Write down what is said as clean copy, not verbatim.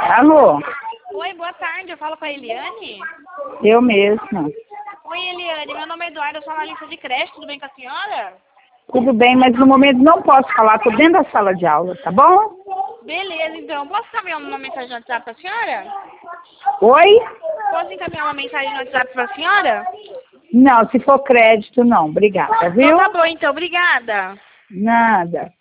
Alô? Oi, boa tarde. Eu falo com a Eliane? Eu mesma. Oi, Eliane. Meu nome é Eduardo. Eu sou analista de creche. Tudo bem com a senhora? Tudo bem, mas no momento não posso falar. Estou dentro da sala de aula, tá bom? Beleza, então. Posso encaminhar uma mensagem no WhatsApp para a senhora? Oi? Posso encaminhar uma mensagem no WhatsApp para a senhora? Não, se for crédito, não. Obrigada, Então viu? tá bom, então. Obrigada. Nada.